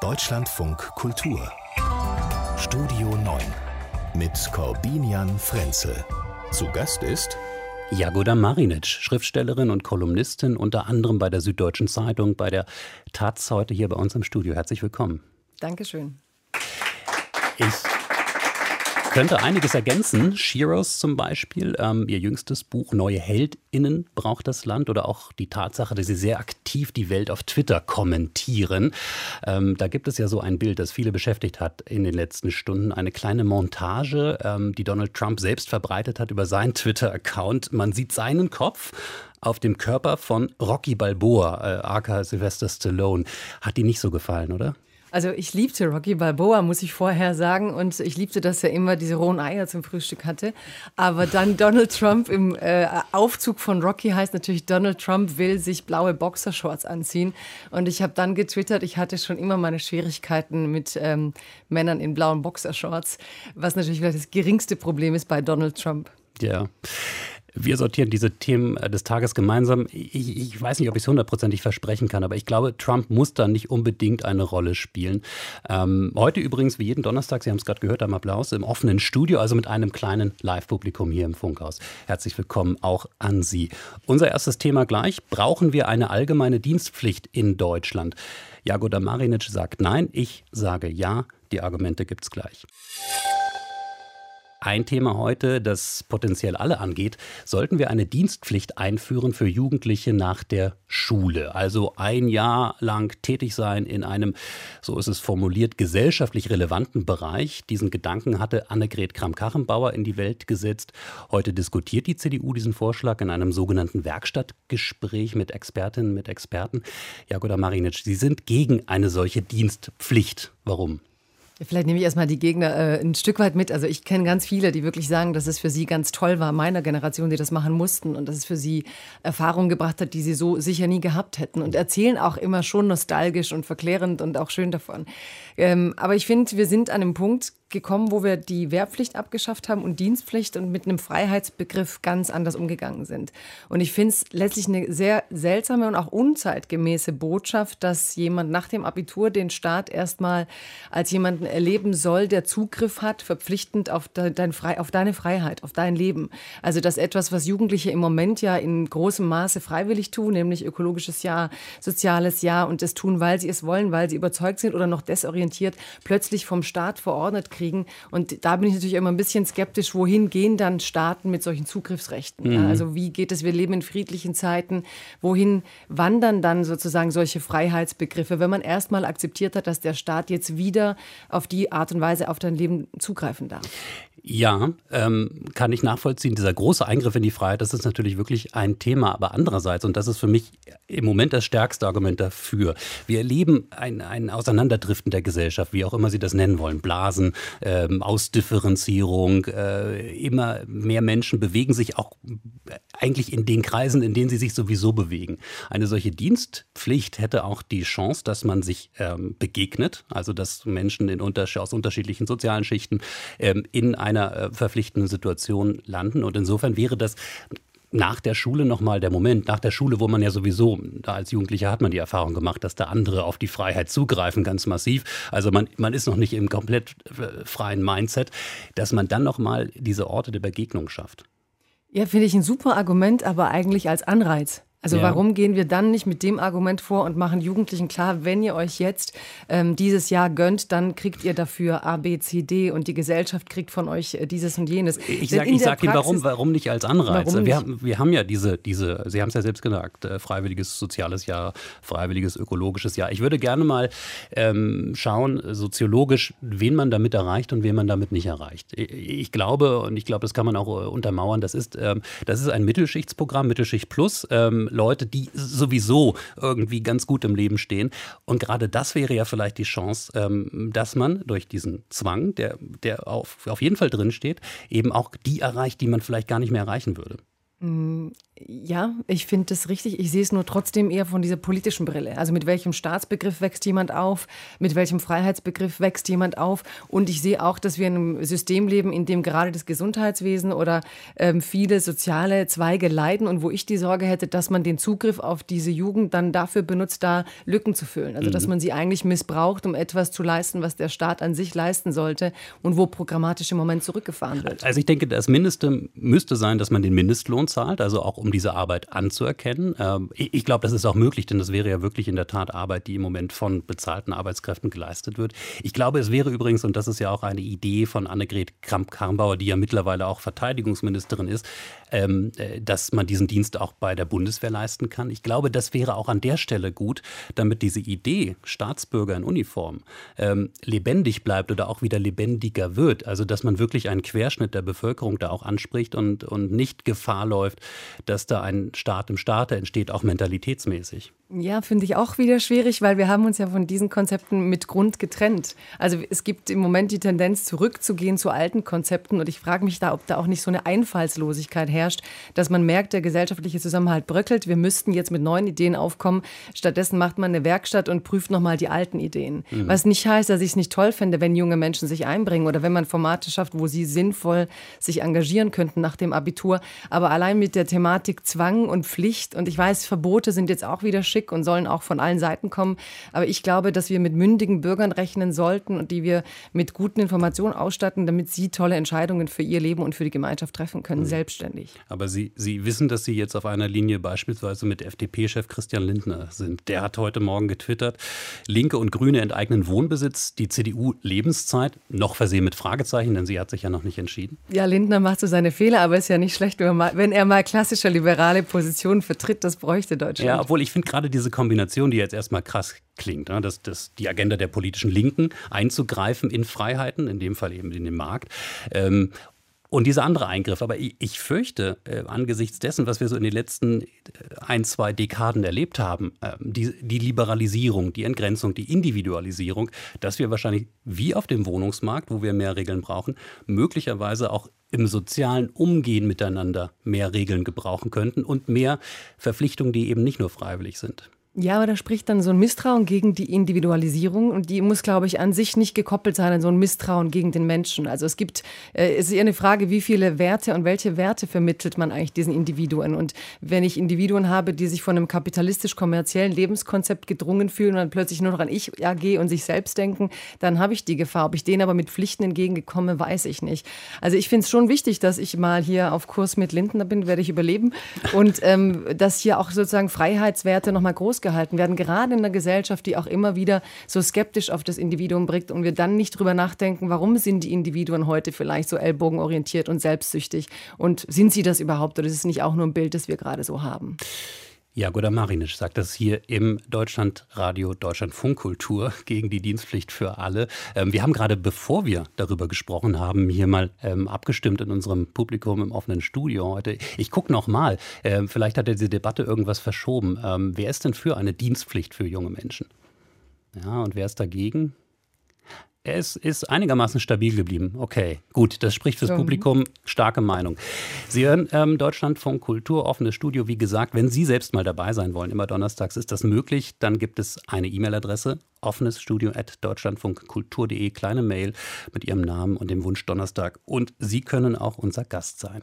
Deutschlandfunk Kultur Studio 9 mit Korbinian Frenzel. Zu Gast ist Jagoda Marinic, Schriftstellerin und Kolumnistin, unter anderem bei der Süddeutschen Zeitung, bei der taz, heute hier bei uns im Studio. Herzlich willkommen. Dankeschön. Ich könnte einiges ergänzen. Sheroes zum Beispiel, ihr jüngstes Buch Neue HeldInnen braucht das Land, oder auch die Tatsache, dass sie sehr aktiv die Welt auf Twitter kommentieren. Da gibt es ja so ein Bild, das viele beschäftigt hat in den letzten Stunden. Eine kleine Montage, die Donald Trump selbst verbreitet hat über seinen Twitter-Account. Man sieht seinen Kopf auf dem Körper von Rocky Balboa, aka Sylvester Stallone. Hat die nicht so gefallen, oder? Also ich liebte Rocky Balboa, muss ich vorher sagen. Und ich liebte, dass er immer diese rohen Eier zum Frühstück hatte. Aber dann Donald Trump im Aufzug von Rocky heißt natürlich, Donald Trump will sich blaue Boxershorts anziehen. Und ich habe dann getwittert, ich hatte schon immer meine Schwierigkeiten mit Männern in blauen Boxershorts. Was natürlich vielleicht das geringste Problem ist bei Donald Trump. Ja. Wir sortieren diese Themen des Tages gemeinsam. Ich weiß nicht, ob ich es hundertprozentig versprechen kann, aber ich glaube, Trump muss da nicht unbedingt eine Rolle spielen. Heute übrigens, wie jeden Donnerstag, Sie haben es gerade gehört, am Applaus, im offenen Studio, also mit einem kleinen Live-Publikum hier im Funkhaus. Herzlich willkommen auch an Sie. Unser erstes Thema gleich. Brauchen wir eine allgemeine Dienstpflicht in Deutschland? Jagoda Marinic sagt nein, ich sage ja. Die Argumente gibt's gleich. Ein Thema heute, das potenziell alle angeht: Sollten wir eine Dienstpflicht einführen für Jugendliche nach der Schule? Also ein Jahr lang tätig sein in einem, so ist es formuliert, gesellschaftlich relevanten Bereich. Diesen Gedanken hatte Annegret Kramp-Karrenbauer in die Welt gesetzt. Heute diskutiert die CDU diesen Vorschlag in einem sogenannten Werkstattgespräch mit Expertinnen, mit Experten. Jagoda Marinic, Sie sind gegen eine solche Dienstpflicht. Warum? Vielleicht nehme ich erstmal die Gegner ein Stück weit mit. Also ich kenne ganz viele, die wirklich sagen, dass es für sie ganz toll war, meiner Generation, die das machen mussten, und dass es für sie Erfahrungen gebracht hat, die sie so sicher nie gehabt hätten, und erzählen auch immer schon nostalgisch und verklärend und auch schön davon. Aber ich finde, wir sind an einem Punkt gekommen, wo wir die Wehrpflicht abgeschafft haben und Dienstpflicht und mit einem Freiheitsbegriff ganz anders umgegangen sind. Und ich finde es letztlich eine sehr seltsame und auch unzeitgemäße Botschaft, dass jemand nach dem Abitur den Staat erstmal als jemanden erleben soll, der Zugriff hat, verpflichtend auf deine Freiheit, auf dein Leben. Also das etwas, was Jugendliche im Moment ja in großem Maße freiwillig tun, nämlich ökologisches Jahr, soziales Jahr, und das tun, weil sie es wollen, weil sie überzeugt sind oder noch desorientiert, plötzlich vom Staat verordnet kriegen. Und da bin ich natürlich immer ein bisschen skeptisch, wohin gehen dann Staaten mit solchen Zugriffsrechten? Ja, also wie geht es, wir leben in friedlichen Zeiten, wohin wandern dann sozusagen solche Freiheitsbegriffe, wenn man erstmal akzeptiert hat, dass der Staat jetzt wieder auf die Art und Weise auf dein Leben zugreifen darf? Ja, kann ich nachvollziehen. Dieser große Eingriff in die Freiheit, das ist natürlich wirklich ein Thema. Aber andererseits, und das ist für mich im Moment das stärkste Argument dafür, wir erleben ein Auseinanderdriften der Gesellschaft, wie auch immer Sie das nennen wollen. Blasen, Ausdifferenzierung, immer mehr Menschen bewegen sich auch eigentlich in den Kreisen, in denen sie sich sowieso bewegen. Eine solche Dienstpflicht hätte auch die Chance, dass man sich begegnet, also dass Menschen aus unterschiedlichen sozialen Schichten in einer verpflichtenden Situation landen. Und insofern wäre das nach der Schule nochmal der Moment, nach der Schule, wo man ja sowieso, da als Jugendlicher hat man die Erfahrung gemacht, dass da andere auf die Freiheit zugreifen, ganz massiv. Also man ist noch nicht im komplett freien Mindset, dass man dann nochmal diese Orte der Begegnung schafft. Ja, finde ich ein super Argument, aber eigentlich als Anreiz. Also warum gehen wir dann nicht mit dem Argument vor und machen Jugendlichen klar, wenn ihr euch jetzt dieses Jahr gönnt, dann kriegt ihr dafür A, B, C, D, und die Gesellschaft kriegt von euch dieses und jenes. Ich sage Ihnen, warum nicht als Anreiz? Wir haben ja diese, Sie haben es ja selbst gesagt, freiwilliges soziales Jahr, freiwilliges ökologisches Jahr. Ich würde gerne mal schauen, soziologisch, wen man damit erreicht und wen man damit nicht erreicht. Ich glaube, das kann man auch untermauern, das ist ein Mittelschichtsprogramm, Mittelschicht Plus, Leute, die sowieso irgendwie ganz gut im Leben stehen. Und gerade das wäre ja vielleicht die Chance, dass man durch diesen Zwang, der auf jeden Fall drinsteht, eben auch die erreicht, die man vielleicht gar nicht mehr erreichen würde. Ja, ich finde das richtig. Ich sehe es nur trotzdem eher von dieser politischen Brille. Also mit welchem Staatsbegriff wächst jemand auf? Mit welchem Freiheitsbegriff wächst jemand auf? Und ich sehe auch, dass wir in einem System leben, in dem gerade das Gesundheitswesen oder viele soziale Zweige leiden und wo ich die Sorge hätte, dass man den Zugriff auf diese Jugend dann dafür benutzt, da Lücken zu füllen. Also dass man sie eigentlich missbraucht, um etwas zu leisten, was der Staat an sich leisten sollte und wo programmatisch im Moment zurückgefahren wird. Also ich denke, das Mindeste müsste sein, dass man den Mindestlohn zahlt, also auch um diese Arbeit anzuerkennen. Ich glaube, das ist auch möglich, denn das wäre ja wirklich in der Tat Arbeit, die im Moment von bezahlten Arbeitskräften geleistet wird. Ich glaube, es wäre übrigens, und das ist ja auch eine Idee von Annegret Kramp-Karrenbauer, die ja mittlerweile auch Verteidigungsministerin ist, dass man diesen Dienst auch bei der Bundeswehr leisten kann. Ich glaube, das wäre auch an der Stelle gut, damit diese Idee Staatsbürger in Uniform lebendig bleibt oder auch wieder lebendiger wird. Also dass man wirklich einen Querschnitt der Bevölkerung da auch anspricht und nicht Gefahr läuft, dass da ein Staat im Staate entsteht, auch mentalitätsmäßig. Ja, finde ich auch wieder schwierig, weil wir haben uns ja von diesen Konzepten mit Grund getrennt. Also es gibt im Moment die Tendenz, zurückzugehen zu alten Konzepten und ich frage mich da, ob da auch nicht so eine Einfallslosigkeit herrscht, dass man merkt, der gesellschaftliche Zusammenhalt bröckelt, wir müssten jetzt mit neuen Ideen aufkommen. Stattdessen macht man eine Werkstatt und prüft nochmal die alten Ideen. Was nicht heißt, dass ich es nicht toll fände, wenn junge Menschen sich einbringen oder wenn man Formate schafft, wo sie sinnvoll sich engagieren könnten nach dem Abitur. Aber allein mit der Thematik Zwang und Pflicht und ich weiß, Verbote sind jetzt auch wieder schick und sollen auch von allen Seiten kommen. Aber ich glaube, dass wir mit mündigen Bürgern rechnen sollten und die wir mit guten Informationen ausstatten, damit sie tolle Entscheidungen für ihr Leben und für die Gemeinschaft treffen können, selbstständig. Aber Sie wissen, dass Sie jetzt auf einer Linie beispielsweise mit FDP-Chef Christian Lindner sind. Der hat heute Morgen getwittert, Linke und Grüne enteignen Wohnbesitz, die CDU Lebenszeit, noch versehen mit Fragezeichen, denn sie hat sich ja noch nicht entschieden. Ja, Lindner macht so seine Fehler, aber ist ja nicht schlecht, wenn er mal klassische liberale Positionen vertritt, das bräuchte Deutschland. Ja, obwohl ich finde gerade diese Kombination, die jetzt erstmal krass klingt, ne, dass die Agenda der politischen Linken einzugreifen in Freiheiten, in dem Fall eben in den Markt, und dieser andere Eingriff. Aber ich fürchte, angesichts dessen, was wir so in den letzten 1-2 Dekaden erlebt haben, die Liberalisierung, die Entgrenzung, die Individualisierung, dass wir wahrscheinlich wie auf dem Wohnungsmarkt, wo wir mehr Regeln brauchen, möglicherweise auch im sozialen Umgehen miteinander mehr Regeln gebrauchen könnten und mehr Verpflichtungen, die eben nicht nur freiwillig sind. Ja, aber da spricht dann so ein Misstrauen gegen die Individualisierung und die muss, glaube ich, an sich nicht gekoppelt sein an so ein Misstrauen gegen den Menschen. Also es ist eher eine Frage, wie viele Werte und welche Werte vermittelt man eigentlich diesen Individuen? Und wenn ich Individuen habe, die sich von einem kapitalistisch-kommerziellen Lebenskonzept gedrungen fühlen und dann plötzlich nur noch an Ich AG und sich selbst denken, dann habe ich die Gefahr. Ob ich denen aber mit Pflichten entgegengekomme, weiß ich nicht. Also ich finde es schon wichtig, dass ich mal hier auf Kurs mit Lindner bin, werde ich überleben und dass hier auch sozusagen Freiheitswerte nochmal groß gehalten werden, gerade in einer Gesellschaft, die auch immer wieder so skeptisch auf das Individuum blickt und wir dann nicht drüber nachdenken, warum sind die Individuen heute vielleicht so ellbogenorientiert und selbstsüchtig und sind sie das überhaupt oder ist es nicht auch nur ein Bild, das wir gerade so haben? Jagoda Marinic sagt das hier im Deutschlandradio Deutschlandfunk Kultur gegen die Dienstpflicht für alle. Wir haben gerade, bevor wir darüber gesprochen haben, hier mal abgestimmt in unserem Publikum im offenen Studio heute. Ich gucke noch mal, vielleicht hat diese Debatte irgendwas verschoben. Wer ist denn für eine Dienstpflicht für junge Menschen? Ja, und wer ist dagegen? Es ist einigermaßen stabil geblieben. Okay, gut, das spricht fürs Publikum. Starke Meinung. Sie hören Deutschlandfunk Kultur, offenes Studio. Wie gesagt, wenn Sie selbst mal dabei sein wollen, immer donnerstags ist das möglich. Dann gibt es eine E-Mail-Adresse, offenesstudio@deutschlandfunkkultur.de, kleine Mail mit Ihrem Namen und dem Wunsch Donnerstag. Und Sie können auch unser Gast sein.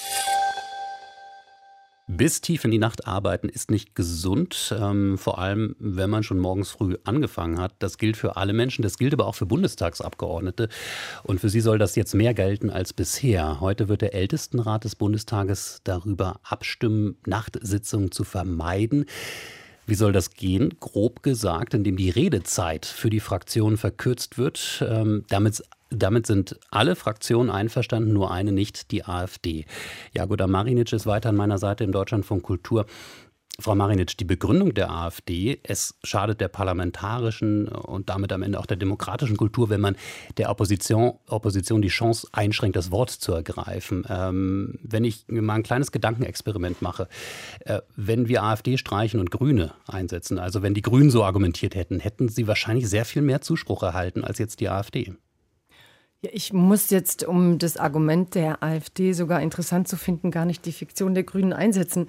Bis tief in die Nacht arbeiten ist nicht gesund, vor allem wenn man schon morgens früh angefangen hat. Das gilt für alle Menschen, das gilt aber auch für Bundestagsabgeordnete. Und für sie soll das jetzt mehr gelten als bisher. Heute wird der Ältestenrat des Bundestages darüber abstimmen, Nachtsitzungen zu vermeiden. Wie soll das gehen? Grob gesagt, indem die Redezeit für die Fraktionen verkürzt wird. Damit sind alle Fraktionen einverstanden, nur eine nicht, die AfD. Jagoda Marinic ist weiter an meiner Seite im Deutschlandfunk Kultur. Frau Marinic, die Begründung der AfD, es schadet der parlamentarischen und damit am Ende auch der demokratischen Kultur, wenn man der Opposition die Chance einschränkt, das Wort zu ergreifen. Wenn ich mir mal ein kleines Gedankenexperiment mache, wenn wir AfD streichen und Grüne einsetzen, also wenn die Grünen so argumentiert hätten, hätten sie wahrscheinlich sehr viel mehr Zuspruch erhalten als jetzt die AfD. Ja, ich muss jetzt, um das Argument der AfD sogar interessant zu finden, gar nicht die Fiktion der Grünen einsetzen.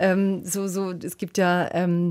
Es gibt ja,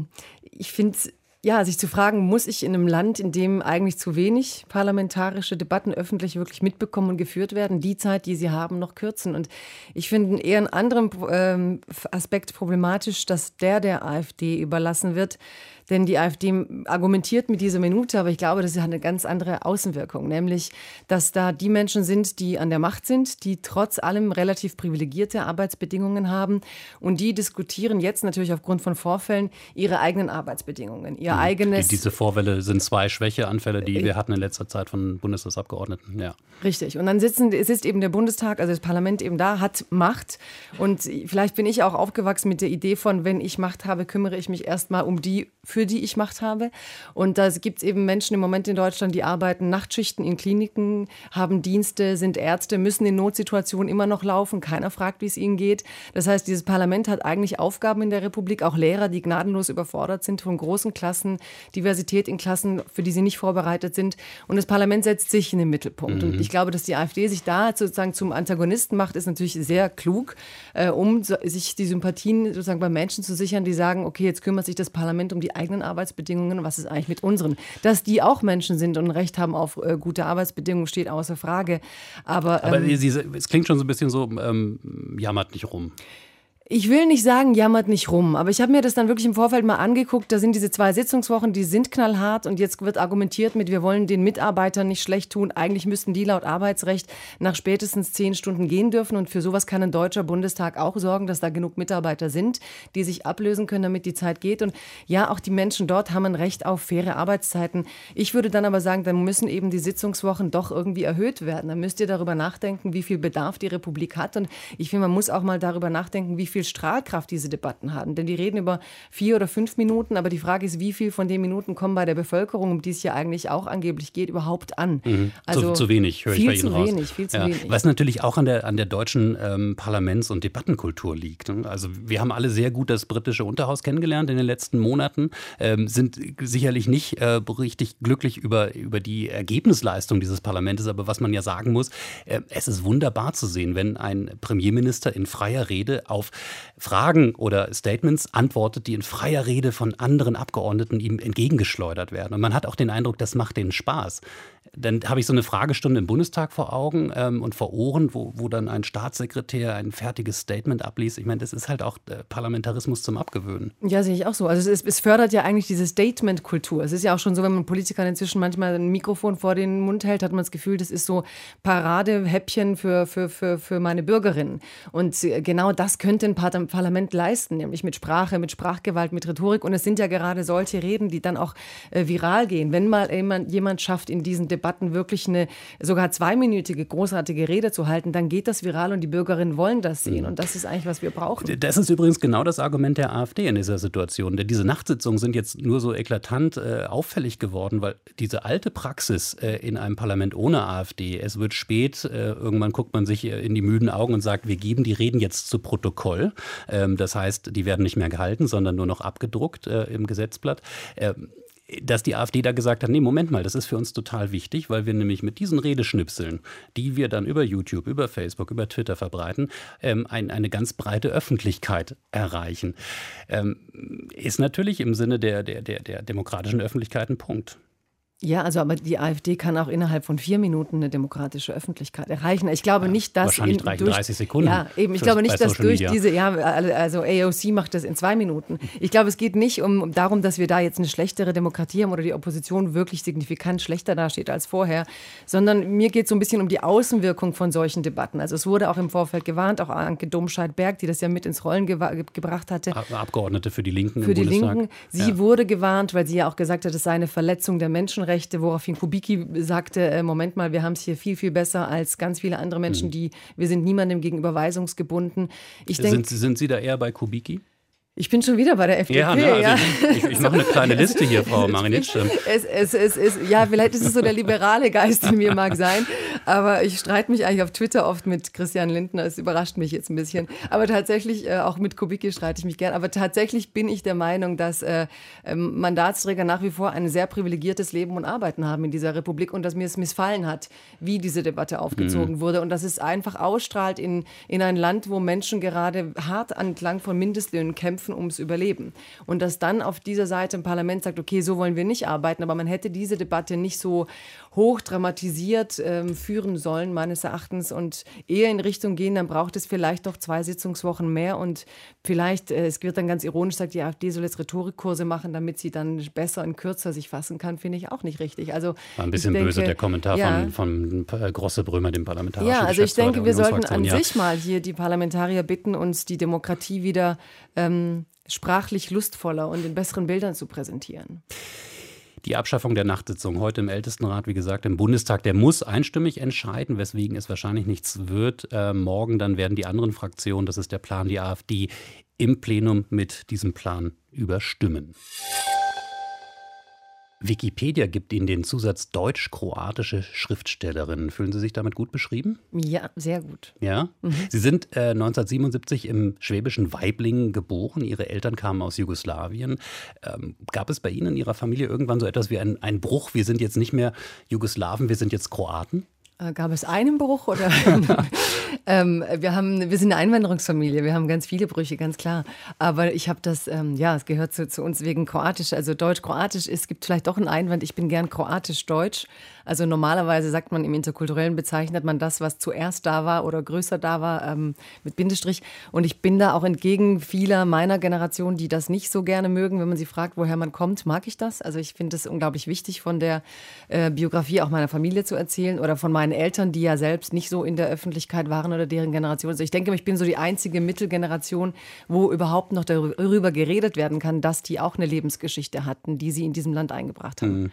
ich finde, ja, sich zu fragen, muss ich in einem Land, in dem eigentlich zu wenig parlamentarische Debatten öffentlich wirklich mitbekommen und geführt werden, die Zeit, die sie haben, noch kürzen? Und ich finde eher einen anderen Aspekt problematisch, dass der AfD überlassen wird. Denn die AfD argumentiert mit dieser Minute, aber ich glaube, das hat eine ganz andere Außenwirkung. Nämlich, dass da die Menschen sind, die an der Macht sind, die trotz allem relativ privilegierte Arbeitsbedingungen haben. Und die diskutieren jetzt natürlich aufgrund von Vorfällen ihre eigenen Arbeitsbedingungen. Ihr eigenes. Diese Vorfälle sind 2 Schwächeanfälle, die wir hatten in letzter Zeit von Bundestagsabgeordneten. Ja. Richtig. Und dann sitzt eben der Bundestag, also das Parlament eben da, hat Macht. Und vielleicht bin ich auch aufgewachsen mit der Idee von, wenn ich Macht habe, kümmere ich mich erstmal um die, für die ich Macht habe. Und da gibt es eben Menschen im Moment in Deutschland, die arbeiten Nachtschichten in Kliniken, haben Dienste, sind Ärzte, müssen in Notsituationen immer noch laufen. Keiner fragt, wie es ihnen geht. Das heißt, dieses Parlament hat eigentlich Aufgaben in der Republik, auch Lehrer, die gnadenlos überfordert sind von großen Klassen, Diversität in Klassen, für die sie nicht vorbereitet sind. Und das Parlament setzt sich in den Mittelpunkt. Und ich glaube, dass die AfD sich da sozusagen zum Antagonisten macht, ist natürlich sehr klug, um sich die Sympathien sozusagen bei Menschen zu sichern, die sagen, okay, jetzt kümmert sich das Parlament um die eigenen Arbeitsbedingungen, was ist eigentlich mit unseren? Dass die auch Menschen sind und ein Recht haben auf gute Arbeitsbedingungen, steht außer Frage. Aber es klingt schon so ein bisschen so, jammert nicht rum. Ich will nicht sagen, jammert nicht rum, aber ich habe mir das dann wirklich im Vorfeld mal angeguckt. Da sind diese 2 Sitzungswochen, die sind knallhart und jetzt wird argumentiert mit, wir wollen den Mitarbeitern nicht schlecht tun. Eigentlich müssten die laut Arbeitsrecht nach spätestens 10 Stunden gehen dürfen und für sowas kann ein deutscher Bundestag auch sorgen, dass da genug Mitarbeiter sind, die sich ablösen können, damit die Zeit geht. Und ja, auch die Menschen dort haben ein Recht auf faire Arbeitszeiten. Ich würde dann aber sagen, dann müssen eben die Sitzungswochen doch irgendwie erhöht werden. Dann müsst ihr darüber nachdenken, wie viel Bedarf die Republik hat und ich finde, man muss auch mal darüber nachdenken, wie viel Strahlkraft diese Debatten haben. Denn die reden über 4 oder 5 Minuten, aber die Frage ist, wie viel von den Minuten kommen bei der Bevölkerung, um die es ja eigentlich auch angeblich geht, überhaupt an? Also zu wenig, höre ich bei Ihnen raus. Viel zu wenig. Was natürlich auch an der deutschen Parlaments- und Debattenkultur liegt. Also wir haben alle sehr gut das britische Unterhaus kennengelernt in den letzten Monaten, sind sicherlich nicht richtig glücklich über die Ergebnisleistung dieses Parlaments, aber was man ja sagen muss, es ist wunderbar zu sehen, wenn ein Premierminister in freier Rede auf Fragen oder Statements antwortet, die in freier Rede von anderen Abgeordneten ihm entgegengeschleudert werden. Und man hat auch den Eindruck, das macht denen Spaß. Dann habe ich so eine Fragestunde im Bundestag vor Augen und vor Ohren, wo dann ein Staatssekretär ein fertiges Statement abliest. Ich meine, das ist halt auch Parlamentarismus zum Abgewöhnen. Ja, sehe ich auch so. Also es fördert ja eigentlich diese Statement-Kultur. Es ist ja auch schon so, wenn man Politikern inzwischen manchmal ein Mikrofon vor den Mund hält, hat man das Gefühl, das ist so Paradehäppchen für meine Bürgerinnen. Und genau das könnte ein Parlament leisten, nämlich mit Sprache, mit Sprachgewalt, mit Rhetorik. Und es sind ja gerade solche Reden, die dann auch viral gehen. Wenn mal jemand schafft, in diesen Debatten wirklich eine sogar 2-minütige großartige Rede zu halten, dann geht das viral und die Bürgerinnen wollen das sehen. Und das ist eigentlich, was wir brauchen. Das ist übrigens genau das Argument der AfD in dieser Situation. Denn diese Nachtsitzungen sind jetzt nur so eklatant auffällig geworden, weil diese alte Praxis in einem Parlament ohne AfD, es wird spät, irgendwann guckt man sich in die müden Augen und sagt, wir geben die Reden jetzt zu Protokoll. Das heißt, die werden nicht mehr gehalten, sondern nur noch abgedruckt im Gesetzblatt. Dass die AfD da gesagt hat, nee, Moment mal, das ist für uns total wichtig, weil wir nämlich mit diesen Redeschnipseln, die wir dann über YouTube, über Facebook, über Twitter verbreiten, eine ganz breite Öffentlichkeit erreichen. Ist natürlich im Sinne der demokratischen Öffentlichkeit ein Punkt. Ja, also aber die AfD kann auch innerhalb von 4 Minuten eine demokratische Öffentlichkeit erreichen. Ich glaube nicht, dass wahrscheinlich reichen 30 Sekunden. Ja, eben. Ich glaube nicht, dass durch diese, also AOC macht das in 2 Minuten. Ich glaube, es geht nicht darum, dass wir da jetzt eine schlechtere Demokratie haben oder die Opposition wirklich signifikant schlechter dasteht als vorher, sondern mir geht es so ein bisschen um die Außenwirkung von solchen Debatten. Also es wurde auch im Vorfeld gewarnt, auch Anke Domscheit-Berg, die das ja mit ins Rollen gebracht hatte. Abgeordnete für die Linken im Bundestag. Für die Linken. Sie wurde gewarnt, weil sie ja auch gesagt hat, es sei eine Verletzung der Menschenrechte, woraufhin Kubicki sagte, Moment mal, wir haben es hier viel, viel besser als ganz viele andere Menschen, wir sind niemandem gegenüber weisungsgebunden. Sind Sie da eher bei Kubicki? Ich bin schon wieder bei der FDP. Ja. Ich mache eine kleine Liste hier, Frau Marinitsch. Ja, vielleicht ist es so der liberale Geist in mir, mag sein. Aber ich streite mich eigentlich auf Twitter oft mit Christian Lindner. Es überrascht mich jetzt ein bisschen. Aber tatsächlich, auch mit Kubicki streite ich mich gern. Aber tatsächlich bin ich der Meinung, dass Mandatsträger nach wie vor ein sehr privilegiertes Leben und Arbeiten haben in dieser Republik und dass mir es missfallen hat, wie diese Debatte aufgezogen wurde. Und dass es einfach ausstrahlt in ein Land, wo Menschen gerade hart entlang von Mindestlöhnen kämpfen ums Überleben. Und dass dann auf dieser Seite im Parlament sagt, okay, so wollen wir nicht arbeiten, aber man hätte diese Debatte nicht so hoch dramatisiert führen sollen, meines Erachtens, und eher in Richtung gehen, dann braucht es vielleicht doch 2 Sitzungswochen mehr und vielleicht, es wird dann ganz ironisch gesagt, die AfD soll jetzt Rhetorikkurse machen, damit sie dann besser und kürzer sich fassen kann, finde ich auch nicht richtig. Also, war ein bisschen böse der Kommentar von Grosse-Brömer, dem Parlamentarischen Ja, also ich denke, wir sollten an ja. sich mal hier die Parlamentarier bitten, uns die Demokratie wieder sprachlich lustvoller und in besseren Bildern zu präsentieren. Die Abschaffung der Nachtsitzung heute im Ältestenrat, wie gesagt, im Bundestag, der muss einstimmig entscheiden, weswegen es wahrscheinlich nichts wird. Morgen dann werden die anderen Fraktionen, das ist der Plan, die AfD, im Plenum mit diesem Plan überstimmen. Wikipedia gibt Ihnen den Zusatz deutsch-kroatische Schriftstellerin. Fühlen Sie sich damit gut beschrieben? Ja, sehr gut. Ja? Sie sind 1977 im schwäbischen Waiblingen geboren. Ihre Eltern kamen aus Jugoslawien. Gab es bei Ihnen in Ihrer Familie irgendwann so etwas wie einen Bruch? Wir sind jetzt nicht mehr Jugoslawen, wir sind jetzt Kroaten? Gab es einen Bruch oder? Wir sind eine Einwanderungsfamilie, wir haben ganz viele Brüche, ganz klar. Aber ich habe das, es gehört zu uns wegen Kroatisch, also Deutsch-Kroatisch. Es gibt vielleicht doch einen Einwand, ich bin gern Kroatisch-Deutsch. Also normalerweise sagt man im Interkulturellen, bezeichnet man das, was zuerst da war oder größer da war, mit Bindestrich. Und ich bin da auch entgegen vieler meiner Generation, die das nicht so gerne mögen. Wenn man sie fragt, woher man kommt, mag ich das. Also ich finde es unglaublich wichtig, von der Biografie auch meiner Familie zu erzählen oder von meinen Eltern, die ja selbst nicht so in der Öffentlichkeit waren oder deren Generation. Also ich denke, ich bin so die einzige Mittelgeneration, wo überhaupt noch darüber geredet werden kann, dass die auch eine Lebensgeschichte hatten, die sie in diesem Land eingebracht haben.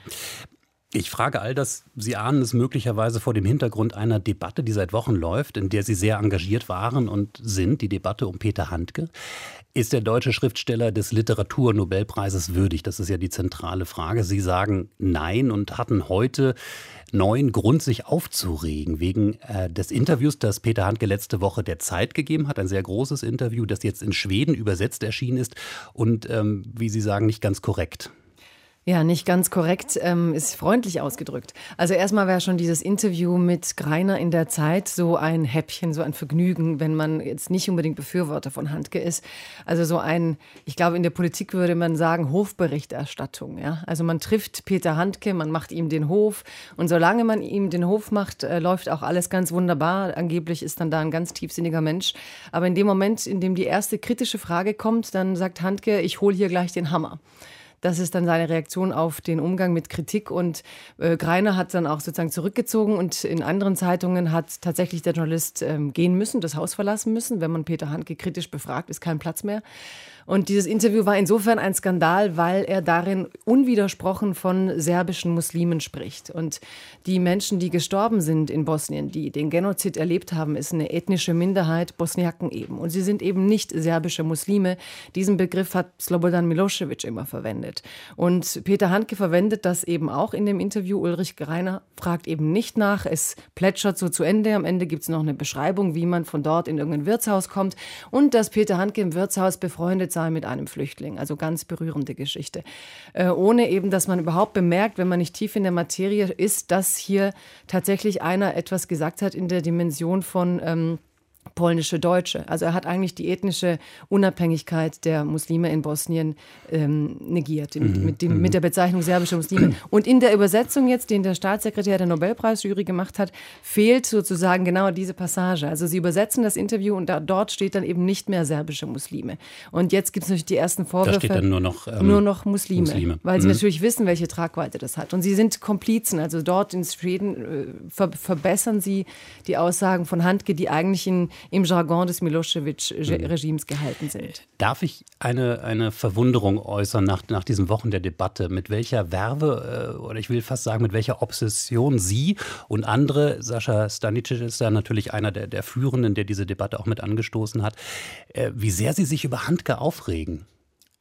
Ich frage all das, Sie ahnen es möglicherweise vor dem Hintergrund einer Debatte, die seit Wochen läuft, in der Sie sehr engagiert waren und sind, die Debatte um Peter Handke. Ist der deutsche Schriftsteller des Literaturnobelpreises würdig? Das ist ja die zentrale Frage. Sie sagen nein und hatten heute neuen Grund, sich aufzuregen, wegen des Interviews, das Peter Handke letzte Woche der Zeit gegeben hat. Ein sehr großes Interview, das jetzt in Schweden übersetzt erschienen ist und, wie Sie sagen, nicht ganz korrekt. Ja, nicht ganz korrekt, ist freundlich ausgedrückt. Also erstmal wäre schon dieses Interview mit Greiner in der Zeit so ein Häppchen, so ein Vergnügen, wenn man jetzt nicht unbedingt Befürworter von Handke ist. Also so ein, ich glaube, in der Politik würde man sagen, Hofberichterstattung. Ja? Also man trifft Peter Handke, man macht ihm den Hof und solange man ihm den Hof macht, läuft auch alles ganz wunderbar. Angeblich ist dann da ein ganz tiefsinniger Mensch. Aber in dem Moment, in dem die erste kritische Frage kommt, dann sagt Handke, ich hole hier gleich den Hammer. Das ist dann seine Reaktion auf den Umgang mit Kritik und Greiner hat dann auch sozusagen zurückgezogen und in anderen Zeitungen hat tatsächlich der Journalist gehen müssen, das Haus verlassen müssen. Wenn man Peter Handke kritisch befragt, ist kein Platz mehr. Und dieses Interview war insofern ein Skandal, weil er darin unwidersprochen von serbischen Muslimen spricht. Und die Menschen, die gestorben sind in Bosnien, die den Genozid erlebt haben, ist eine ethnische Minderheit, Bosniaken eben. Und sie sind eben nicht serbische Muslime. Diesen Begriff hat Slobodan Milošević immer verwendet. Und Peter Handke verwendet das eben auch in dem Interview. Ulrich Greiner fragt eben nicht nach. Es plätschert so zu Ende. Am Ende gibt es noch eine Beschreibung, wie man von dort in irgendein Wirtshaus kommt. Und dass Peter Handke im Wirtshaus befreundet sei mit einem Flüchtling. Also ganz berührende Geschichte. Ohne eben, dass man überhaupt bemerkt, wenn man nicht tief in der Materie ist, dass hier tatsächlich einer etwas gesagt hat in der Dimension von polnische Deutsche. Also er hat eigentlich die ethnische Unabhängigkeit der Muslime in Bosnien negiert, mit der Bezeichnung serbische Muslime. Und in der Übersetzung jetzt, den der Staatssekretär der Nobelpreisjury gemacht hat, fehlt sozusagen genau diese Passage. Also sie übersetzen das Interview und dort steht dann eben nicht mehr serbische Muslime. Und jetzt gibt es natürlich die ersten Vorwürfe. Da steht dann nur noch Muslime. Weil sie natürlich wissen, welche Tragweite das hat. Und sie sind Komplizen. Also dort in Schweden verbessern sie die Aussagen von Handke, die eigentlich im Jargon des Milošević-Regimes gehalten sind. Darf ich eine Verwunderung äußern nach diesen Wochen der Debatte, mit welcher Verve oder ich will fast sagen, mit welcher Obsession Sie und andere, Sascha Stanicic ist da natürlich einer der Führenden, der diese Debatte auch mit angestoßen hat, wie sehr Sie sich über Handke aufregen?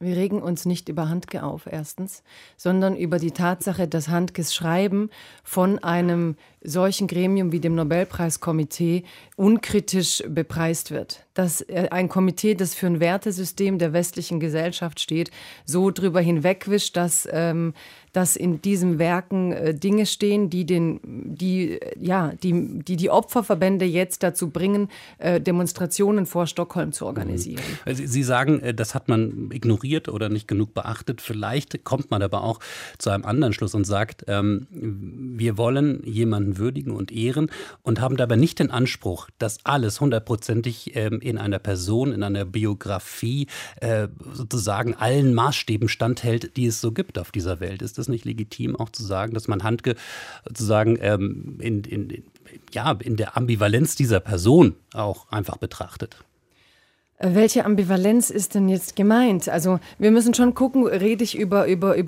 Wir regen uns nicht über Handke auf, erstens, sondern über die Tatsache, dass Handkes Schreiben von einem solchen Gremium wie dem Nobelpreiskomitee unkritisch bepreist wird. Dass ein Komitee, das für ein Wertesystem der westlichen Gesellschaft steht, so drüber hinwegwischt, dass in diesen Werken Dinge stehen, die Opferverbände jetzt dazu bringen, Demonstrationen vor Stockholm zu organisieren. Sie sagen, das hat man ignoriert oder nicht genug beachtet. Vielleicht kommt man aber auch zu einem anderen Schluss und sagt, wir wollen jemanden würdigen und ehren und haben dabei nicht den Anspruch, dass alles hundertprozentig in einer Person, in einer Biografie sozusagen allen Maßstäben standhält, die es so gibt auf dieser Welt. Ist das nicht legitim, auch zu sagen, dass man Handke sozusagen in der Ambivalenz dieser Person auch einfach betrachtet? Welche Ambivalenz ist denn jetzt gemeint? Also wir müssen schon gucken, rede ich über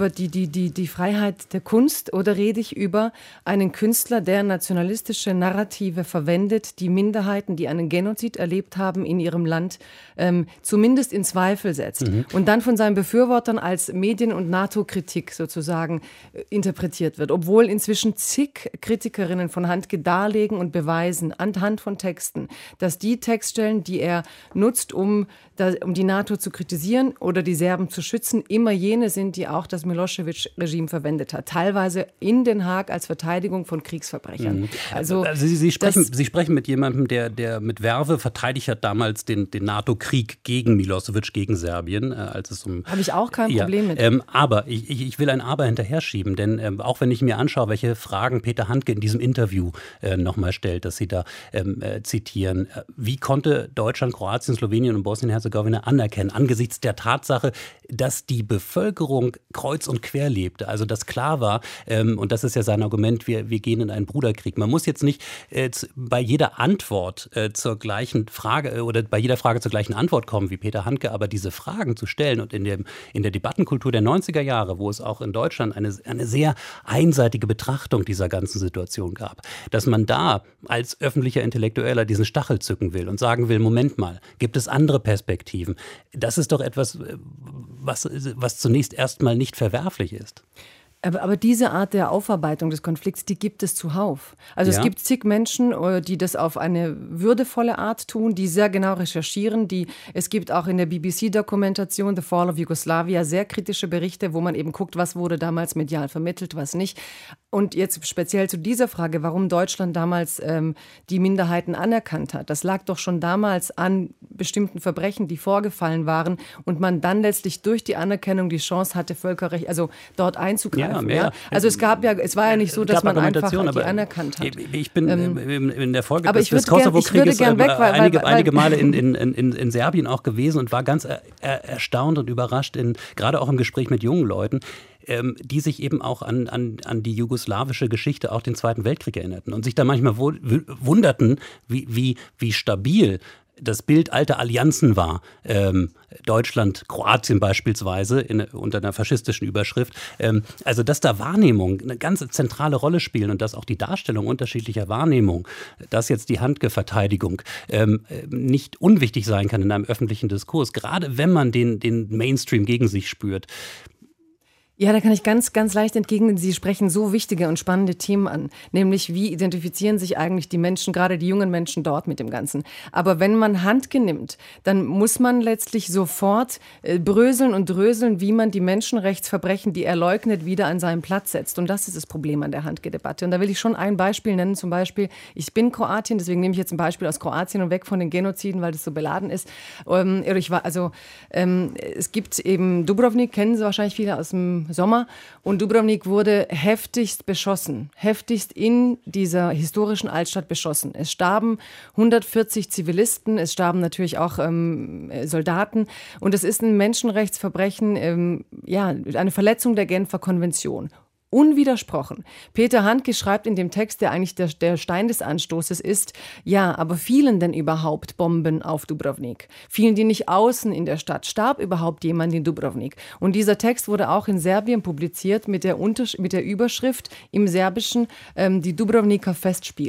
die Freiheit der Kunst oder rede ich über einen Künstler, der nationalistische Narrative verwendet, die Minderheiten, die einen Genozid erlebt haben in ihrem Land, zumindest in Zweifel setzt und dann von seinen Befürwortern als Medien- und NATO-Kritik sozusagen interpretiert wird, obwohl inzwischen zig Kritikerinnen von Handke darlegen und beweisen, anhand von Texten, dass die Textstellen, die er nutzt, um die NATO zu kritisieren oder die Serben zu schützen, immer jene sind, die auch das Milosevic-Regime verwendet hat. Teilweise in Den Haag als Verteidigung von Kriegsverbrechern. Also Sie sprechen mit jemandem, der mit Verve verteidigt hat damals den NATO-Krieg gegen Milosevic, gegen Serbien. Habe ich auch kein Problem mit. Aber ich will ein Aber hinterher schieben, denn auch wenn ich mir anschaue, welche Fragen Peter Handke in diesem Interview nochmal stellt, dass Sie da zitieren, wie konnte Deutschland, Kroatien, Slowenien und Bosnien-Herzegowina anerkennen, angesichts der Tatsache, dass die Bevölkerung kreuz und quer lebte. Also dass klar war, und das ist ja sein Argument, wir gehen in einen Bruderkrieg. Man muss jetzt nicht bei jeder Antwort zur gleichen Frage oder bei jeder Frage zur gleichen Antwort kommen wie Peter Handke, aber diese Fragen zu stellen und in der Debattenkultur der 90er Jahre, wo es auch in Deutschland eine sehr einseitige Betrachtung dieser ganzen Situation gab, dass man da als öffentlicher Intellektueller diesen Stachel zücken will und sagen will, Moment mal, gibt es andere Perspektiven? Das ist doch etwas, was zunächst erstmal nicht verwerflich ist. Aber diese Art der Aufarbeitung des Konflikts, die gibt es zuhauf. Also es gibt zig Menschen, die das auf eine würdevolle Art tun, die sehr genau recherchieren. Es gibt auch in der BBC-Dokumentation The Fall of Yugoslavia sehr kritische Berichte, wo man eben guckt, was wurde damals medial vermittelt, was nicht. Und jetzt speziell zu dieser Frage, warum Deutschland damals die Minderheiten anerkannt hat. Das lag doch schon damals an bestimmten Verbrechen, die vorgefallen waren und man dann letztlich durch die Anerkennung die Chance hatte, Völkerrecht, also dort einzugreifen. Also es war ja nicht so, dass man einfach die anerkannt hat. Ich bin in der Folge des Kosovo-Krieges einige Male in Serbien auch gewesen und war ganz erstaunt und überrascht, gerade auch im Gespräch mit jungen Leuten, die sich eben auch an die jugoslawische Geschichte, auch den Zweiten Weltkrieg erinnerten und sich da manchmal wunderten, wie stabil das Bild alter Allianzen war, Deutschland, Kroatien beispielsweise unter einer faschistischen Überschrift. Also dass da Wahrnehmung eine ganz zentrale Rolle spielen und dass auch die Darstellung unterschiedlicher Wahrnehmung, dass jetzt die Handke-Verteidigung nicht unwichtig sein kann in einem öffentlichen Diskurs, gerade wenn man den Mainstream gegen sich spürt. Ja, da kann ich ganz, ganz leicht entgegnen. Sie sprechen so wichtige und spannende Themen an. Nämlich, wie identifizieren sich eigentlich die Menschen, gerade die jungen Menschen dort mit dem Ganzen. Aber wenn man Handke nimmt, dann muss man letztlich sofort bröseln und dröseln, wie man die Menschenrechtsverbrechen, die er leugnet, wieder an seinen Platz setzt. Und das ist das Problem an der Handke-Debatte. Und da will ich schon ein Beispiel nennen. Zum Beispiel, ich bin Kroatin, deswegen nehme ich jetzt ein Beispiel aus Kroatien und weg von den Genoziden, weil das so beladen ist. Es gibt eben Dubrovnik, kennen Sie wahrscheinlich viele aus dem Sommer. Und Dubrovnik wurde heftigst beschossen, heftigst in dieser historischen Altstadt beschossen. Es starben 140 Zivilisten, es starben natürlich auch Soldaten. Und es ist ein Menschenrechtsverbrechen, eine Verletzung der Genfer Konvention. Unwidersprochen. Peter Handke schreibt in dem Text, der eigentlich der Stein des Anstoßes ist, ja, aber fielen denn überhaupt Bomben auf Dubrovnik? Fielen die nicht außen in der Stadt? Starb überhaupt jemand in Dubrovnik? Und dieser Text wurde auch in Serbien publiziert mit der Überschrift im Serbischen die Dubrovniker Festspiele.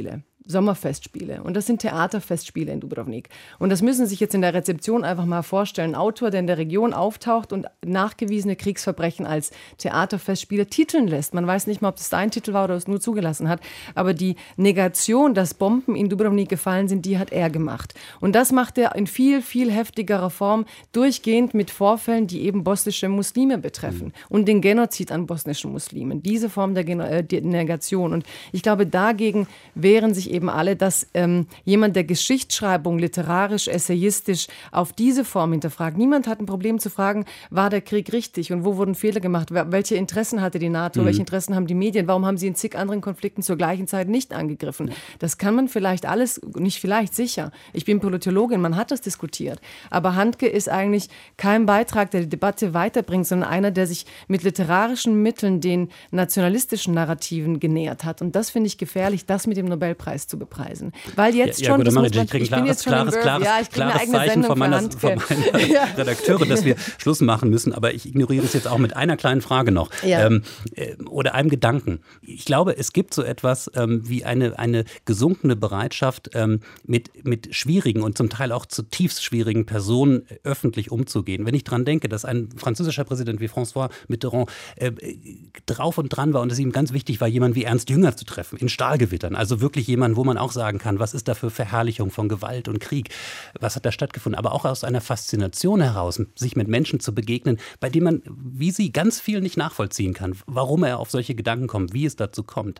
Sommerfestspiele und das sind Theaterfestspiele in Dubrovnik. Und das müssen Sie sich jetzt in der Rezeption einfach mal vorstellen. Ein Autor, der in der Region auftaucht und nachgewiesene Kriegsverbrechen als Theaterfestspiele titeln lässt. Man weiß nicht mal, ob das ein Titel war oder es nur zugelassen hat. Aber die Negation, dass Bomben in Dubrovnik gefallen sind, die hat er gemacht. Und das macht er in viel, viel heftigerer Form, durchgehend mit Vorfällen, die eben bosnische Muslime betreffen und den Genozid an bosnischen Muslimen. Diese Form der Negation. Und ich glaube, dagegen wehren sich eben alle, dass jemand, der Geschichtsschreibung literarisch, essayistisch auf diese Form hinterfragt. Niemand hat ein Problem zu fragen, war der Krieg richtig und wo wurden Fehler gemacht? Welche Interessen hatte die NATO? Welche Interessen haben die Medien? Warum haben sie in zig anderen Konflikten zur gleichen Zeit nicht angegriffen? Das kann man vielleicht alles, nicht vielleicht, sicher. Ich bin Politologin, man hat das diskutiert. Aber Handke ist eigentlich kein Beitrag, der die Debatte weiterbringt, sondern einer, der sich mit literarischen Mitteln den nationalistischen Narrativen genähert hat. Und das finde ich gefährlich, das mit dem Nobelpreis zu bepreisen. Weil jetzt schon, gut, ich kriege klares Zeichen von meiner Redakteurin, dass wir Schluss machen müssen, aber ich ignoriere es jetzt auch mit einer kleinen Frage noch oder einem Gedanken. Ich glaube, es gibt so etwas wie eine gesunkene Bereitschaft, mit schwierigen und zum Teil auch zutiefst schwierigen Personen öffentlich umzugehen. Wenn ich daran denke, dass ein französischer Präsident wie François Mitterrand drauf und dran war und es ihm ganz wichtig war, jemanden wie Ernst Jünger zu treffen, in Stahlgewittern, also wirklich jemanden, wo man auch sagen kann, was ist da für Verherrlichung von Gewalt und Krieg, was hat da stattgefunden, aber auch aus einer Faszination heraus, sich mit Menschen zu begegnen, bei denen man, wie sie, ganz viel nicht nachvollziehen kann, warum er auf solche Gedanken kommt, wie es dazu kommt.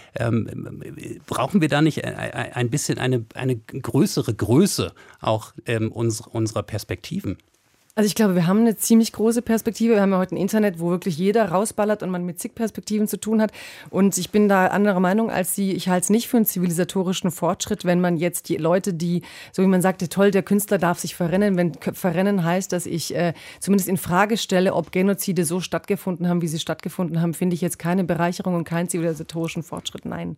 Brauchen wir da nicht ein bisschen eine größere Größe auch unserer Perspektiven? Also ich glaube, wir haben eine ziemlich große Perspektive. Wir haben ja heute ein Internet, wo wirklich jeder rausballert und man mit zig Perspektiven zu tun hat. Und ich bin da anderer Meinung als Sie. Ich halte es nicht für einen zivilisatorischen Fortschritt, wenn man jetzt die Leute, die, so wie man sagte, toll, der Künstler darf sich verrennen. Wenn verrennen heißt, dass ich zumindest in Frage stelle, ob Genozide so stattgefunden haben, wie sie stattgefunden haben, finde ich jetzt keine Bereicherung und keinen zivilisatorischen Fortschritt. Nein.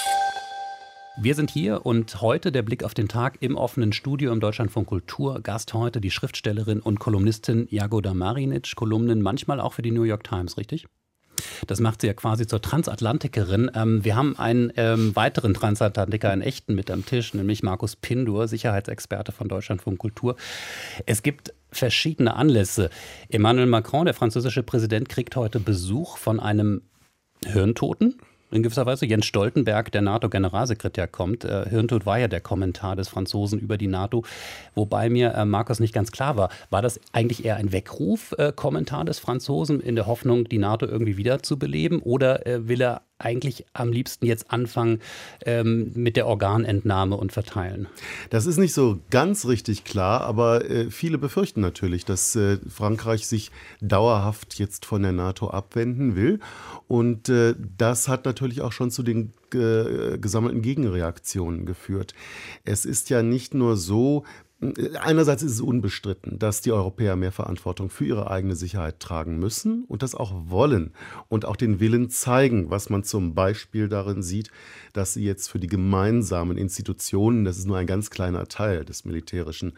Wir sind hier und heute der Blick auf den Tag im offenen Studio im Deutschlandfunk Kultur. Gast heute die Schriftstellerin und Kolumnistin Jagoda Marinic. Kolumnen manchmal auch für die New York Times, richtig? Das macht sie ja quasi zur Transatlantikerin. Wir haben einen weiteren Transatlantiker, einen echten, mit am Tisch, nämlich Markus Pindur, Sicherheitsexperte von Deutschlandfunk Kultur. Es gibt verschiedene Anlässe. Emmanuel Macron, der französische Präsident, kriegt heute Besuch von einem Hirntoten. In gewisser Weise Jens Stoltenberg, der NATO-Generalsekretär, kommt. Hirntod war ja der Kommentar des Franzosen über die NATO, wobei mir Markus nicht ganz klar war. War das eigentlich eher ein Weckruf-Kommentar des Franzosen in der Hoffnung, die NATO irgendwie wiederzubeleben? Oder will er eigentlich am liebsten jetzt anfangen mit der Organentnahme und Verteilen? Das ist nicht so ganz richtig klar, aber viele befürchten natürlich, dass Frankreich sich dauerhaft jetzt von der NATO abwenden will. Und das hat natürlich auch schon zu den gesammelten Gegenreaktionen geführt. Es ist ja nicht nur so, einerseits ist es unbestritten, dass die Europäer mehr Verantwortung für ihre eigene Sicherheit tragen müssen und das auch wollen und auch den Willen zeigen, was man zum Beispiel darin sieht, dass sie jetzt für die gemeinsamen Institutionen, das ist nur ein ganz kleiner Teil des militärischen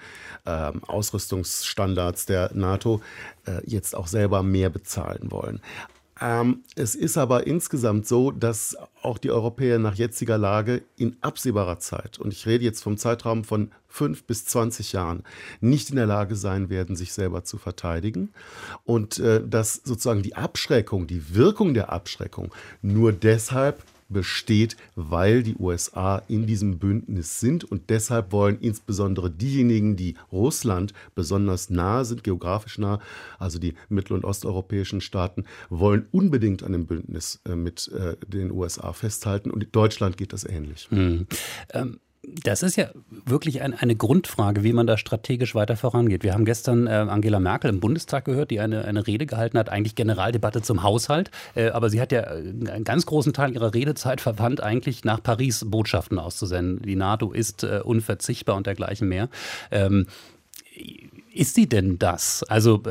Ausrüstungsstandards der NATO, jetzt auch selber mehr bezahlen wollen. Es ist aber insgesamt so, dass auch die Europäer nach jetziger Lage in absehbarer Zeit, und ich rede jetzt vom Zeitraum von 5 bis 20 Jahren, nicht in der Lage sein werden, sich selber zu verteidigen. Und dass sozusagen die Abschreckung, die Wirkung der Abschreckung nur deshalb besteht, weil die USA in diesem Bündnis sind und deshalb wollen insbesondere diejenigen, die Russland besonders nahe sind, geografisch nah, also die mittel- und osteuropäischen Staaten, wollen unbedingt an dem Bündnis mit den USA festhalten und in Deutschland geht das ähnlich. Das ist ja wirklich eine Grundfrage, wie man da strategisch weiter vorangeht. Wir haben gestern Angela Merkel im Bundestag gehört, die eine Rede gehalten hat, eigentlich Generaldebatte zum Haushalt. Aber sie hat ja einen ganz großen Teil ihrer Redezeit verwandt, eigentlich nach Paris Botschaften auszusenden. Die NATO ist unverzichtbar und dergleichen mehr. Ist sie denn das? Also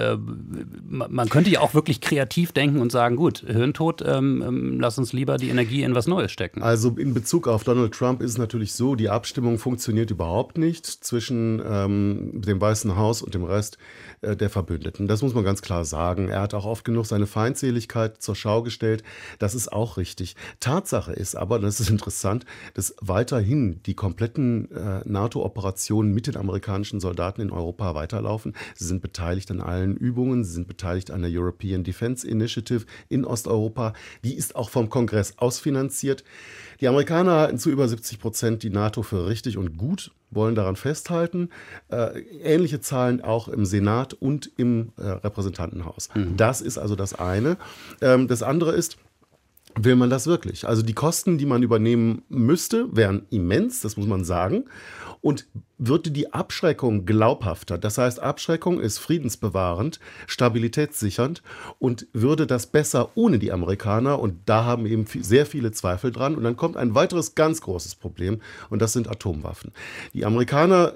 man könnte ja auch wirklich kreativ denken und sagen, gut, Hirntod, lass uns lieber die Energie in was Neues stecken. Also in Bezug auf Donald Trump ist es natürlich so, die Abstimmung funktioniert überhaupt nicht zwischen dem Weißen Haus und dem Rest der Verbündeten. Das muss man ganz klar sagen. Er hat auch oft genug seine Feindseligkeit zur Schau gestellt. Das ist auch richtig. Tatsache ist aber, das ist interessant, dass weiterhin die kompletten NATO-Operationen mit den amerikanischen Soldaten in Europa weiterlaufen. Sie sind beteiligt an allen Übungen, sie sind beteiligt an der European Defense Initiative in Osteuropa. Die ist auch vom Kongress ausfinanziert. Die Amerikaner halten zu über 70% die NATO für richtig und gut, wollen daran festhalten. Ähnliche Zahlen auch im Senat und im Repräsentantenhaus. Das ist also das eine. Das andere ist, will man das wirklich? Also die Kosten, die man übernehmen müsste, wären immens, das muss man sagen. Und würde die Abschreckung glaubhafter, das heißt, Abschreckung ist friedensbewahrend, stabilitätssichernd und würde das besser ohne die Amerikaner, und da haben eben sehr viele Zweifel dran. Und dann kommt ein weiteres ganz großes Problem, und das sind Atomwaffen. Die Amerikaner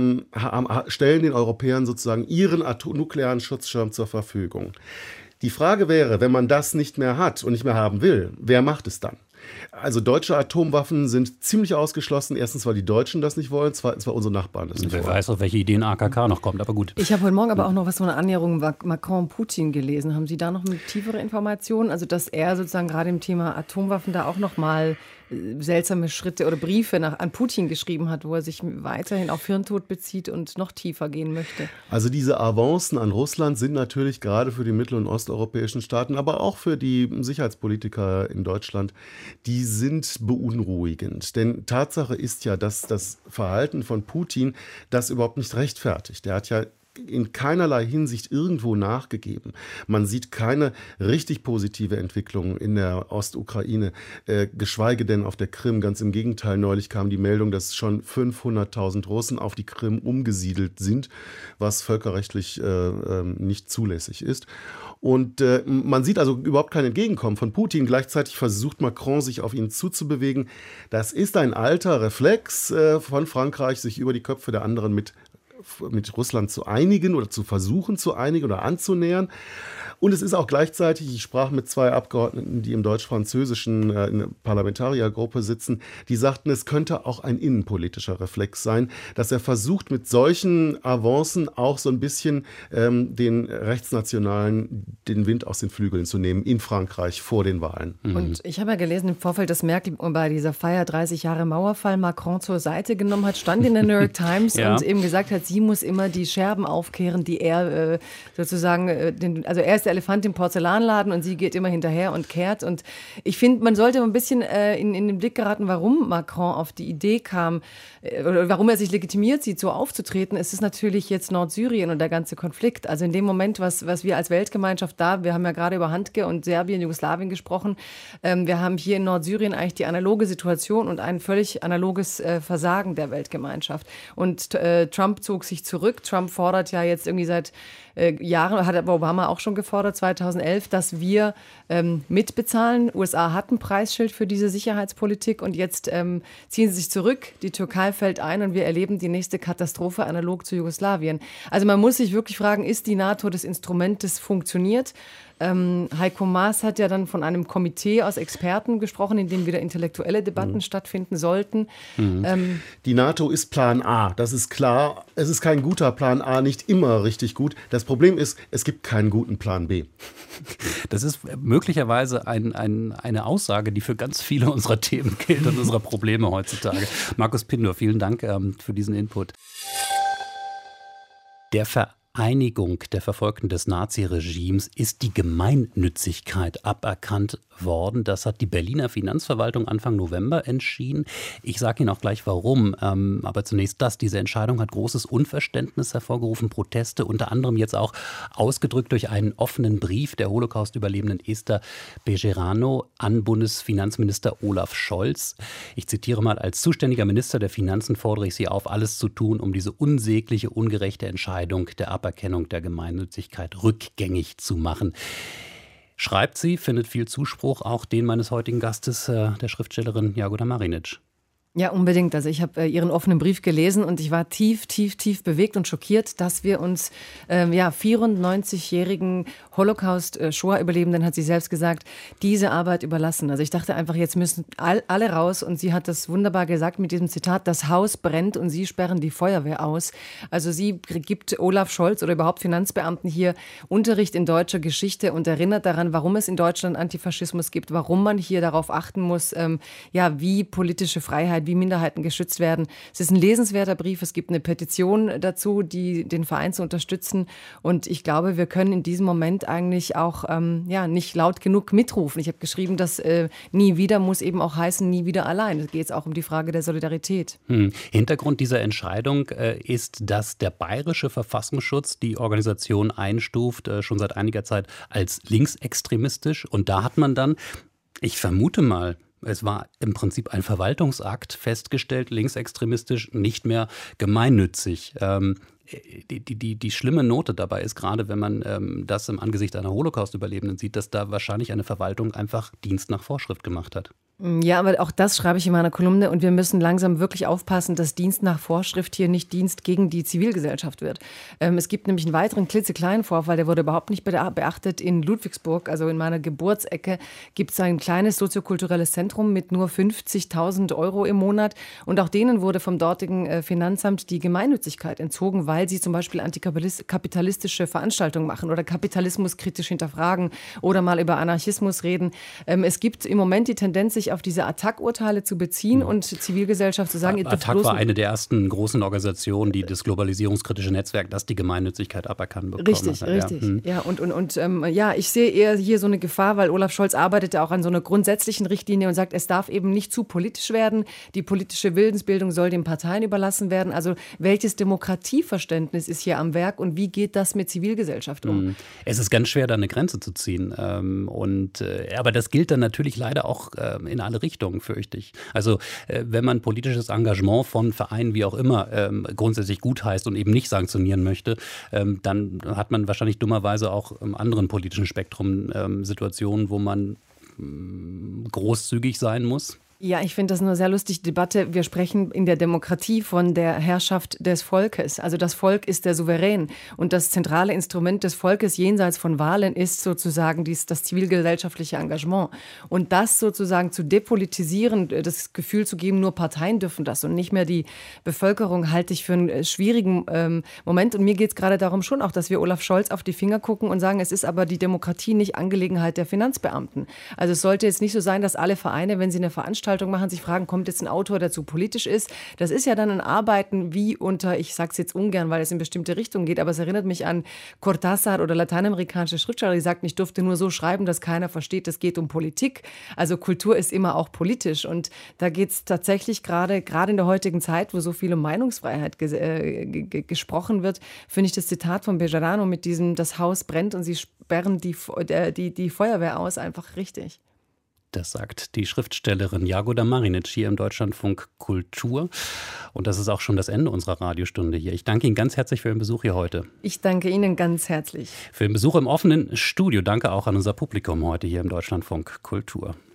stellen den Europäern sozusagen ihren nuklearen Schutzschirm zur Verfügung. Die Frage wäre, wenn man das nicht mehr hat und nicht mehr haben will, wer macht es dann? Also deutsche Atomwaffen sind ziemlich ausgeschlossen. Erstens, weil die Deutschen das nicht wollen. Zweitens, weil unsere Nachbarn das nicht wollen. Wer weiß, auf welche Ideen AKK noch kommt, aber gut. Ich habe heute Morgen aber auch noch was von einer Annäherung Macron-Putin gelesen. Haben Sie da noch tiefere Informationen? Also, dass er sozusagen gerade im Thema Atomwaffen da auch noch mal seltsame Schritte oder Briefe an Putin geschrieben hat, wo er sich weiterhin auf Hirntod bezieht und noch tiefer gehen möchte. Also diese Avancen an Russland sind natürlich gerade für die mittel- und osteuropäischen Staaten, aber auch für die Sicherheitspolitiker in Deutschland, die sind beunruhigend. Denn Tatsache ist ja, dass das Verhalten von Putin das überhaupt nicht rechtfertigt. Der hat ja in keinerlei Hinsicht irgendwo nachgegeben. Man sieht keine richtig positive Entwicklung in der Ostukraine, geschweige denn auf der Krim. Ganz im Gegenteil, neulich kam die Meldung, dass schon 500.000 Russen auf die Krim umgesiedelt sind, was völkerrechtlich nicht zulässig ist. Und man sieht also überhaupt kein Entgegenkommen von Putin. Gleichzeitig versucht Macron, sich auf ihn zuzubewegen. Das ist ein alter Reflex von Frankreich, sich über die Köpfe der anderen mit Russland zu einigen oder zu versuchen zu einigen oder anzunähern. Und es ist auch gleichzeitig, ich sprach mit 2 Abgeordneten, die im deutsch-französischen Parlamentariergruppe sitzen, die sagten, es könnte auch ein innenpolitischer Reflex sein, dass er versucht, mit solchen Avancen auch so ein bisschen den Rechtsnationalen den Wind aus den Flügeln zu nehmen in Frankreich vor den Wahlen. Und ich habe ja gelesen im Vorfeld, dass Merkel bei dieser Feier 30 Jahre Mauerfall Macron zur Seite genommen hat, stand in der New York Times und eben gesagt hat, sie muss immer die Scherben aufkehren, die er sozusagen, also er ist der Elefant im Porzellanladen und sie geht immer hinterher und kehrt. Und ich finde, man sollte ein bisschen in den Blick geraten, warum Macron auf die Idee kam, oder warum er sich legitimiert sieht, so aufzutreten. Es ist natürlich jetzt Nordsyrien und der ganze Konflikt. Also in dem Moment, was wir als Weltgemeinschaft wir haben ja gerade über Handke und Serbien, Jugoslawien gesprochen. Wir haben hier in Nordsyrien eigentlich die analoge Situation und ein völlig analoges Versagen der Weltgemeinschaft. Und Trump zog sich zurück. Trump fordert ja jetzt irgendwie seit Jahren, hat aber Obama auch schon gefordert, 2011, dass wir mitbezahlen. USA hat ein Preisschild für diese Sicherheitspolitik und jetzt ziehen sie sich zurück. Die Türkei fällt ein und wir erleben die nächste Katastrophe analog zu Jugoslawien. Also man muss sich wirklich fragen, ist die NATO das Instrument, das funktioniert? Heiko Maas hat ja dann von einem Komitee aus Experten gesprochen, in dem wieder intellektuelle Debatten stattfinden sollten. Die NATO ist Plan A, das ist klar. Es ist kein guter Plan A, nicht immer richtig gut. Das Problem ist, es gibt keinen guten Plan B. Das ist möglicherweise eine Aussage, die für ganz viele unserer Themen gilt und unserer Probleme heutzutage. Markus Pindor, vielen Dank für diesen Input. Der Vereinigung der Verfolgten des Naziregimes ist die Gemeinnützigkeit aberkannt worden. Das hat die Berliner Finanzverwaltung Anfang November entschieden. Ich sage Ihnen auch gleich warum. Aber zunächst diese Entscheidung hat großes Unverständnis hervorgerufen, Proteste, unter anderem jetzt auch ausgedrückt durch einen offenen Brief der Holocaust-Überlebenden Esther Bejerano an Bundesfinanzminister Olaf Scholz. Ich zitiere mal: Als zuständiger Minister der Finanzen fordere ich Sie auf, alles zu tun, um diese unsägliche, ungerechte Entscheidung der Aberkennung der Gemeinnützigkeit rückgängig zu machen. Schreibt sie, findet viel Zuspruch, auch den meines heutigen Gastes, der Schriftstellerin Jagoda Marinic. Ja, unbedingt. Also ich habe Ihren offenen Brief gelesen und ich war tief, tief, tief bewegt und schockiert, dass wir uns 94-jährigen Holocaust-Shoah-Überlebenden, hat sie selbst gesagt, diese Arbeit überlassen. Also ich dachte einfach, jetzt müssen alle raus und sie hat das wunderbar gesagt mit diesem Zitat, das Haus brennt und sie sperren die Feuerwehr aus. Also sie gibt Olaf Scholz oder überhaupt Finanzbeamten hier Unterricht in deutscher Geschichte und erinnert daran, warum es in Deutschland Antifaschismus gibt, warum man hier darauf achten muss, wie politische Freiheit, wie Minderheiten geschützt werden. Es ist ein lesenswerter Brief. Es gibt eine Petition dazu, die den Verein zu unterstützen. Und ich glaube, wir können in diesem Moment eigentlich auch nicht laut genug mitrufen. Ich habe geschrieben, dass nie wieder muss eben auch heißen, nie wieder allein. Es geht jetzt auch um die Frage der Solidarität. Hintergrund dieser Entscheidung ist, dass der Bayerische Verfassungsschutz die Organisation einstuft, schon seit einiger Zeit als linksextremistisch. Und da hat man dann, ich vermute mal, es war im Prinzip ein Verwaltungsakt festgestellt, linksextremistisch, nicht mehr gemeinnützig. Die schlimme Note dabei ist, gerade wenn man das im Angesicht einer Holocaust-Überlebenden sieht, dass da wahrscheinlich eine Verwaltung einfach Dienst nach Vorschrift gemacht hat. Ja, aber auch das schreibe ich in meiner Kolumne und wir müssen langsam wirklich aufpassen, dass Dienst nach Vorschrift hier nicht Dienst gegen die Zivilgesellschaft wird. Es gibt nämlich einen weiteren klitzekleinen Vorfall, der wurde überhaupt nicht beachtet. In Ludwigsburg, also in meiner Geburtsecke, gibt es ein kleines soziokulturelles Zentrum mit nur 50.000 Euro im Monat und auch denen wurde vom dortigen Finanzamt die Gemeinnützigkeit entzogen, weil sie zum Beispiel antikapitalistische Veranstaltungen machen oder Kapitalismus kritisch hinterfragen oder mal über Anarchismus reden. Es gibt im Moment die Tendenz, sich auf diese Attac-Urteile zu beziehen und Zivilgesellschaft zu sagen, Attac war eine der ersten großen Organisationen, die das globalisierungskritische Netzwerk, das die Gemeinnützigkeit aberkannt bekommen hat. Richtig. Ja, und ich sehe eher hier so eine Gefahr, weil Olaf Scholz arbeitet ja auch an so einer grundsätzlichen Richtlinie und sagt, es darf eben nicht zu politisch werden. Die politische Willensbildung soll den Parteien überlassen werden. Also welches Demokratieverständnis ist hier am Werk und wie geht das mit Zivilgesellschaft um? Es ist ganz schwer, da eine Grenze zu ziehen. Aber das gilt dann natürlich leider auch in alle Richtungen, fürchte ich. Also wenn man politisches Engagement von Vereinen wie auch immer grundsätzlich gutheißt und eben nicht sanktionieren möchte, dann hat man wahrscheinlich dummerweise auch im anderen politischen Spektrum Situationen, wo man großzügig sein muss. Ja, ich finde das eine sehr lustige Debatte. Wir sprechen in der Demokratie von der Herrschaft des Volkes. Also das Volk ist der Souverän. Und das zentrale Instrument des Volkes jenseits von Wahlen ist sozusagen das zivilgesellschaftliche Engagement. Und das sozusagen zu depolitisieren, das Gefühl zu geben, nur Parteien dürfen das und nicht mehr die Bevölkerung, halte ich für einen schwierigen Moment. Und mir geht es gerade darum schon auch, dass wir Olaf Scholz auf die Finger gucken und sagen, es ist aber die Demokratie nicht Angelegenheit der Finanzbeamten. Also es sollte jetzt nicht so sein, dass alle Vereine, wenn sie eine Veranstaltung machen, sich fragen, kommt jetzt ein Autor, der zu politisch ist? Das ist ja dann ein Arbeiten wie unter, ich sage es jetzt ungern, weil es in bestimmte Richtungen geht, aber es erinnert mich an Cortázar oder lateinamerikanische Schriftsteller, die sagten, ich durfte nur so schreiben, dass keiner versteht, es geht um Politik. Also Kultur ist immer auch politisch und da geht es tatsächlich gerade in der heutigen Zeit, wo so viel um Meinungsfreiheit gesprochen wird, finde ich das Zitat von Bejarano mit diesem, das Haus brennt und sie sperren die Feuerwehr aus, einfach richtig. Das sagt die Schriftstellerin Jagoda Marinic hier im Deutschlandfunk Kultur. Und das ist auch schon das Ende unserer Radiostunde hier. Ich danke Ihnen ganz herzlich für Ihren Besuch hier heute. Ich danke Ihnen ganz herzlich. Für den Besuch im offenen Studio. Danke auch an unser Publikum heute hier im Deutschlandfunk Kultur.